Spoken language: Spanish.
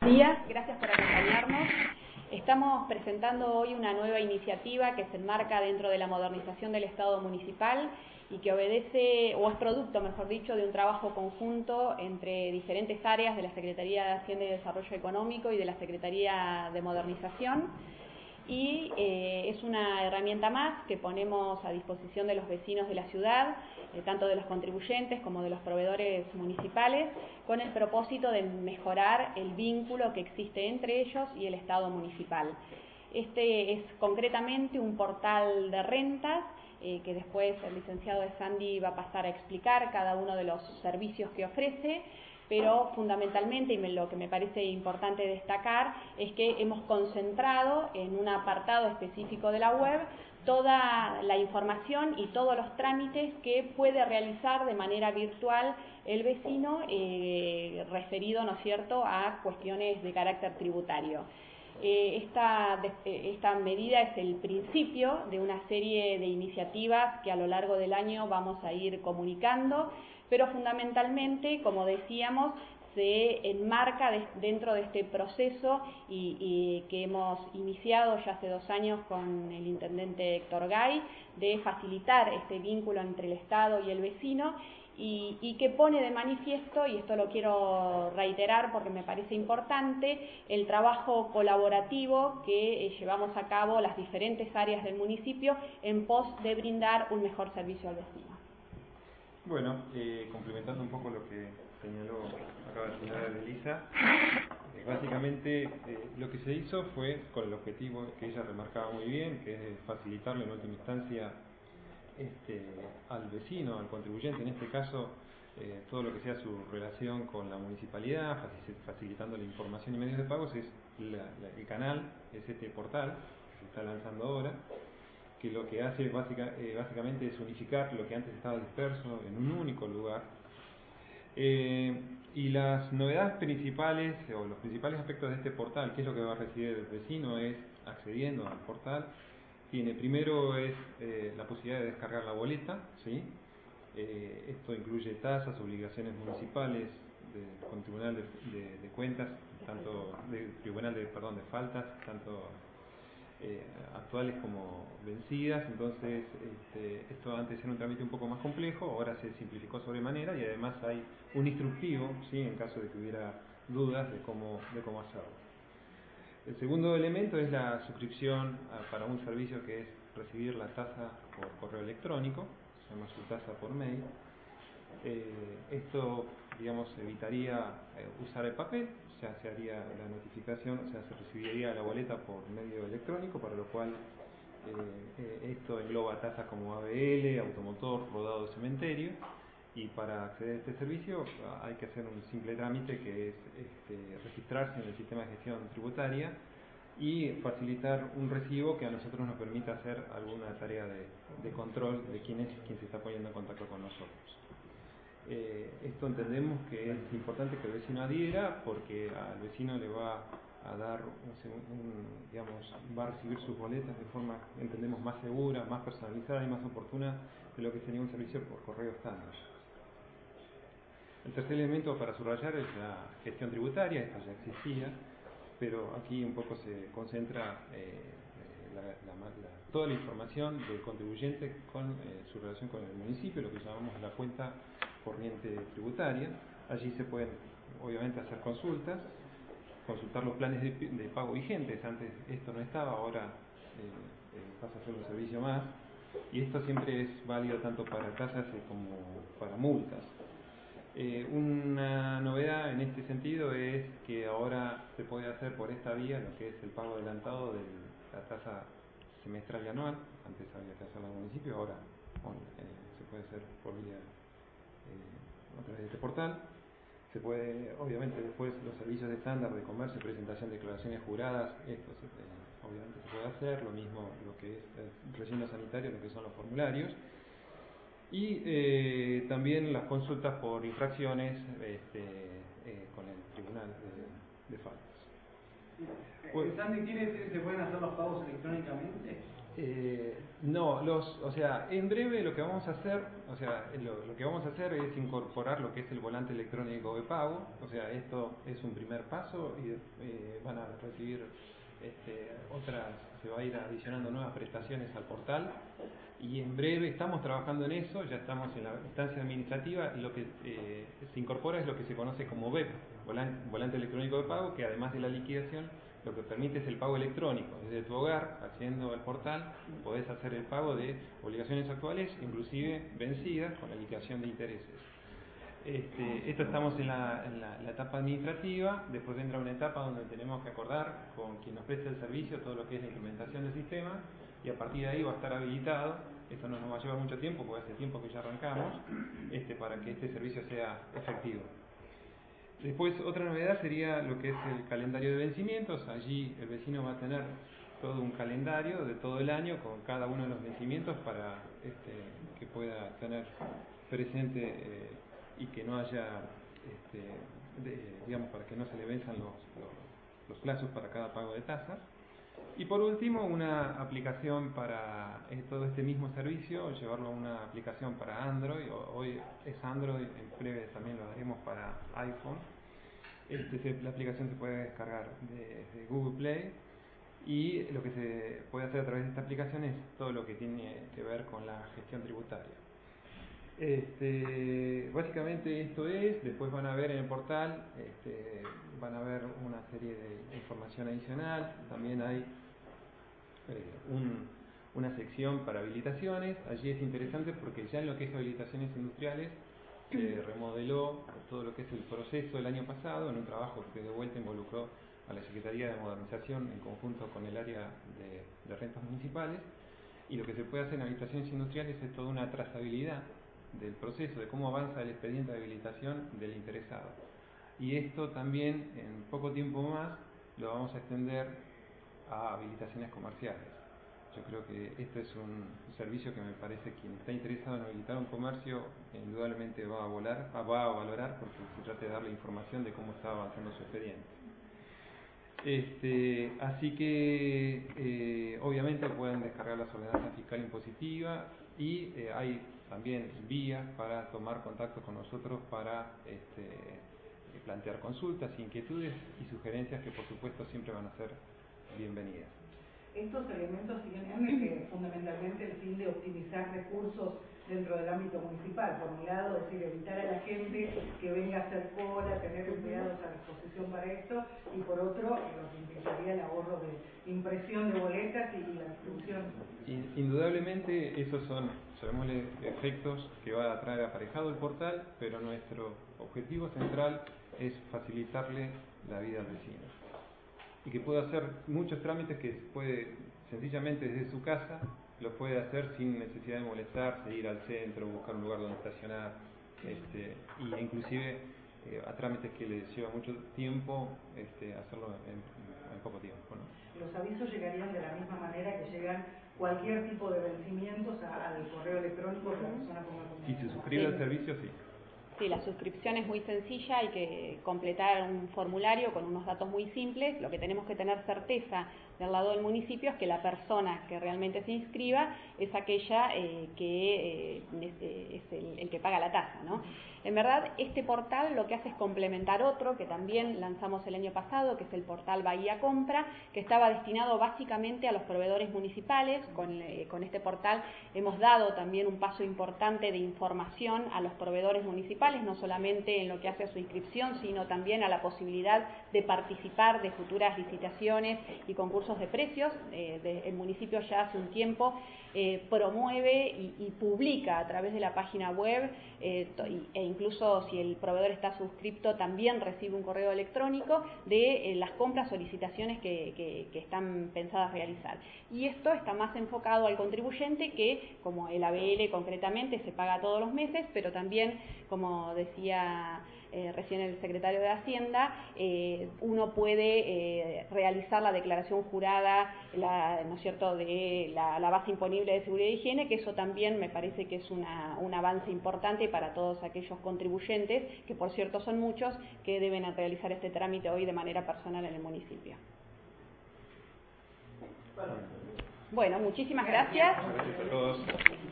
Días, gracias por acompañarnos. Estamos presentando hoy una nueva iniciativa que se enmarca dentro de la modernización del Estado municipal y que obedece, o es producto, mejor dicho, de un trabajo conjunto entre diferentes áreas de la Secretaría de Hacienda y Desarrollo Económico y de la Secretaría de Modernización. Y es una herramienta más que ponemos a disposición de los vecinos de la ciudad, tanto de los contribuyentes como de los proveedores municipales, con el propósito de mejorar el vínculo que existe entre ellos y el Estado municipal. Este es concretamente un portal de rentas que después el licenciado de Sandy va a pasar a explicar cada uno de los servicios que ofrece, pero fundamentalmente, y lo que me parece importante destacar, es que hemos concentrado en un apartado específico de la web toda la información y todos los trámites que puede realizar de manera virtual el vecino referido, ¿no es cierto?, a cuestiones de carácter tributario. Esta medida es el principio de una serie de iniciativas que a lo largo del año vamos a ir comunicando, pero fundamentalmente, como decíamos, se enmarca dentro de este proceso y que hemos iniciado ya hace 2 años con el intendente Héctor Gay, de facilitar este vínculo entre el Estado y el vecino, y que pone de manifiesto, y esto lo quiero reiterar porque me parece importante, el trabajo colaborativo que llevamos a cabo las diferentes áreas del municipio en pos de brindar un mejor servicio al vecino. Bueno, complementando un poco lo que señaló acaba de señalar Elisa, básicamente lo que se hizo fue con el objetivo que ella remarcaba muy bien, que es facilitarle en última instancia al vecino, al contribuyente, en este caso todo lo que sea su relación con la municipalidad, facilitando la información y medios de pagos, es el canal, es este portal que se está lanzando ahora, que lo que hace básicamente es unificar lo que antes estaba disperso en un único lugar. Y las novedades principales, o los principales aspectos de este portal, que es lo que va a recibir el vecino, es accediendo al portal. Primero es la posibilidad de descargar la boleta, ¿sí? Esto incluye tasas, obligaciones municipales, con Tribunal de Cuentas, tanto de faltas, tanto actuales como vencidas. Entonces esto antes era un trámite un poco más complejo, ahora se simplificó sobremanera y además hay un instructivo, ¿sí?, en caso de que hubiera dudas de cómo hacerlo. El segundo elemento es la suscripción para un servicio que es recibir la tasa por correo electrónico, se llama su tasa por mail. Esto, digamos, evitaría usar el papel, o sea, se haría la notificación, o sea, se recibiría la boleta por medio electrónico, para lo cual esto engloba tasas como ABL, automotor, rodado de cementerio, y para acceder a este servicio hay que hacer un simple trámite que es registrarse en el sistema de gestión tributaria y facilitar un recibo que a nosotros nos permita hacer alguna tarea de control de quien se está poniendo en contacto con nosotros. Esto entendemos que es importante que el vecino adhiera, porque al vecino le va a dar va a recibir sus boletas de forma, entendemos, más segura, más personalizada y más oportuna de lo que sería un servicio por correo estándar. El tercer elemento para subrayar es la gestión tributaria. Esto ya existía, pero aquí un poco se concentra toda la información del contribuyente con su relación con el municipio, lo que llamamos la cuenta corriente tributaria. Allí se pueden, obviamente, hacer consultas, consultar los planes de pago vigentes. Antes esto no estaba, ahora pasa a ser un servicio más, y esto siempre es válido tanto para tasas como para multas. Una novedad en este sentido es que ahora se puede hacer por esta vía lo que es el pago adelantado de la tasa semestral y anual. Antes había que hacerlo en el municipio, ahora se puede hacer por vía a través de este portal. Se puede, obviamente, después los servicios de estándar de comercio, presentación de declaraciones juradas, esto obviamente se puede hacer, lo mismo lo que es el relleno sanitario, lo que son los formularios. Y también las consultas por infracciones con el Tribunal de Faltas. Sandy, ¿quiere decir que se pueden hacer los pagos electrónicamente? No, o sea, en breve lo que vamos a hacer, lo que vamos a hacer es incorporar lo que es el volante electrónico de pago. O sea, esto es un primer paso y van a recibir se va a ir adicionando nuevas prestaciones al portal. Y en breve estamos trabajando en eso, ya estamos en la instancia administrativa y lo que se incorpora es lo que se conoce como VEP, volante electrónico de pago, que además de la liquidación lo que permite es el pago electrónico. Desde tu hogar, accediendo al portal, podés hacer el pago de obligaciones actuales, inclusive vencidas, con la liquidación de intereses. Esto estamos en la etapa administrativa. Después vendrá una etapa donde tenemos que acordar con quien nos presta el servicio todo lo que es la implementación del sistema, y a partir de ahí va a estar habilitado. Esto no nos va a llevar mucho tiempo, porque hace tiempo que ya arrancamos, para que este servicio sea efectivo. Después, otra novedad sería lo que es el calendario de vencimientos. Allí el vecino va a tener todo un calendario de todo el año con cada uno de los vencimientos para que pueda tener presente y que no haya, digamos, para que no se le venzan los plazos para cada pago de tasas. Y por último, una aplicación para todo este mismo servicio, llevarlo a una aplicación para Android. Hoy es Android, en breve también lo haremos para iPhone. La aplicación se puede descargar desde Google Play, y lo que se puede hacer a través de esta aplicación es todo lo que tiene que ver con la gestión tributaria. Básicamente esto es. Después van a ver en el portal, van a ver una serie de información adicional. También hay una sección para habilitaciones. Allí es interesante porque ya en lo que es habilitaciones industriales se remodeló todo lo que es el proceso el año pasado, en un trabajo que de vuelta involucró a la Secretaría de Modernización en conjunto con el área de rentas municipales, y lo que se puede hacer en habilitaciones industriales es toda una trazabilidad del proceso, de cómo avanza el expediente de habilitación del interesado. Y esto también, en poco tiempo más, lo vamos a extender a habilitaciones comerciales. Yo creo que este es un servicio que me parece que quien está interesado en habilitar un comercio indudablemente va a valorar, porque se trata de darle información de cómo está avanzando su expediente. Así que obviamente pueden descargar las ordenanzas fiscal impositiva, y hay también vías para tomar contacto con nosotros para plantear consultas, inquietudes y sugerencias que por supuesto siempre van a ser bienvenidas. Estos elementos tienen fundamentalmente el fin de optimizar recursos dentro del ámbito municipal. Por un lado, es decir, evitar a la gente que venga a hacer cola, tener empleados a disposición para esto, y por otro, lo que implicaría el ahorro de impresión de boletas y la distribución. Indudablemente esos son, llamémosle, efectos que va a traer aparejado el portal, pero nuestro objetivo central es facilitarle la vida al vecino, y que pueda hacer muchos trámites que puede sencillamente desde su casa lo puede hacer sin necesidad de molestarse, ir al centro, buscar un lugar donde estacionar, y inclusive a trámites que les lleva mucho tiempo, hacerlo en poco tiempo, ¿no? Los avisos llegarían de la misma manera que llegan cualquier tipo de vencimientos al correo electrónico de la persona con la comunidad. Si se suscribe al servicio, sí. Sí, la suscripción es muy sencilla, hay que completar un formulario con unos datos muy simples. Lo que tenemos que tener certeza del lado del municipio es que la persona que realmente se inscriba es aquella que es el que paga la tasa, ¿no? En verdad, este portal lo que hace es complementar otro que también lanzamos el año pasado, que es el portal Bahía Compra, que estaba destinado básicamente a los proveedores municipales. Con este portal hemos dado también un paso importante de información a los proveedores municipales, no solamente en lo que hace a su inscripción, sino también a la posibilidad de participar de futuras licitaciones y concursos de precios. El municipio ya hace un tiempo promueve y publica a través de la página web, e incluso si el proveedor está suscripto también recibe un correo electrónico de las compras o licitaciones que están pensadas realizar. Y esto está más enfocado al contribuyente, que como el ABL concretamente se paga todos los meses, pero también, como decía recién el secretario de Hacienda, uno puede realizar la declaración jurada, ¿no es cierto?, de la base imponible de seguridad y higiene, que eso también me parece que es un avance importante para todos aquellos contribuyentes, que por cierto son muchos, que deben realizar este trámite hoy de manera personal en el municipio. Bueno, Bueno, muchísimas gracias. Gracias a todos.